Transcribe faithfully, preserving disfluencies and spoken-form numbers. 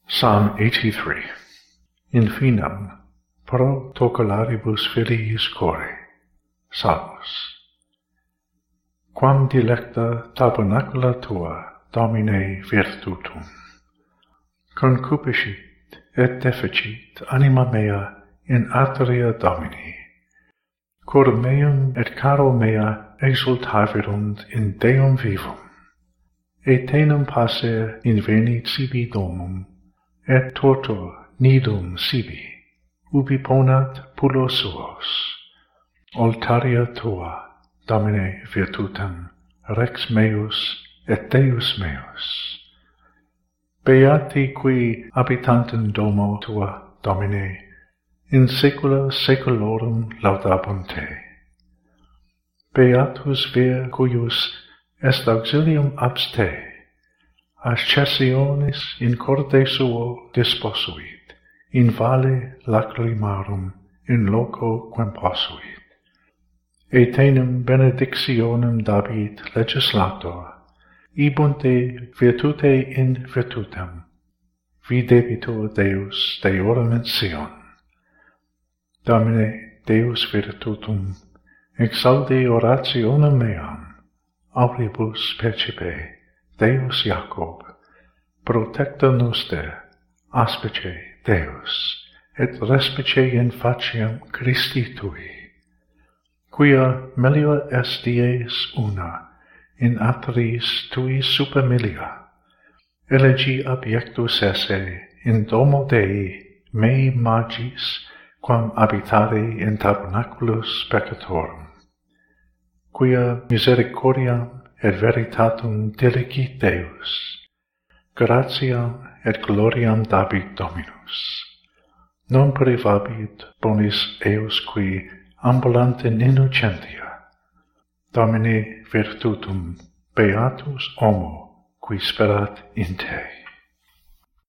Psalm eighty-three. Infinam pro tocolaribus filiis core. Salmus. Quam dilecta tabernacula tua, Domine, virtutum. Concupiscit et deficit anima mea in arteria Domini. Cor meum et caro mea exultaverunt in Deum vivum. Etenum passer invenit sibi domum, et tortor nidum sibi, ubi ponat pulos suos. Altaria tua, Domine, virtutem, rex meus et Deus meus. Beati qui habitantem domo tua, Domine, in saecula saeculorum laudabunt te. Beatus vir cuius est auxilium abs te, ascessionis in corde suo disposuit, in vale lacrimarum in loco quem posuit. Etenum benedictionem dabit legislator, ibunte virtute in virtutem, videbitur Deus deorum in Sion. Domine Deus virtutum, exaudi orationem meam, auribus percipe, Deus Jacob, protector noster, aspice Deus, et respice in faciem Christi tui, quia melior est dies una, in atris tui super milia, elegi abiectus esse in domo Dei mei magis, quam habitare in tabernaculus peccatorum, quia misericordiam et veritatum diligit Deus, gratiam et gloriam dabit Dominus. Non privabit bonis eos qui ambulant in innocentia. Domine virtutum, beatus homo, qui sperat in te.